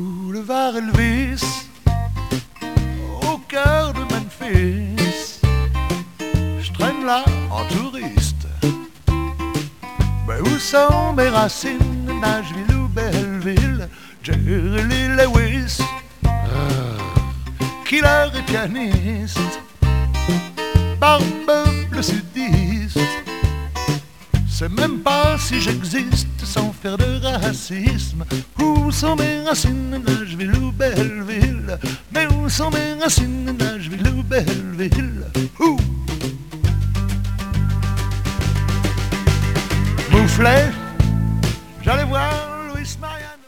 Boulevard Elvis, au cœur de Memphis, je traîne là en touriste. Mais où sont mes racines, Nashville ou Belleville? Jerry Lee Lewis, killer et pianiste, barbe le sudiste. C'est même pas si j'existe sans faire de racisme. Où sont mes racines, Nashville ou Belleville? Mais où sont mes racines, Nashville ou Belleville? Mouflet,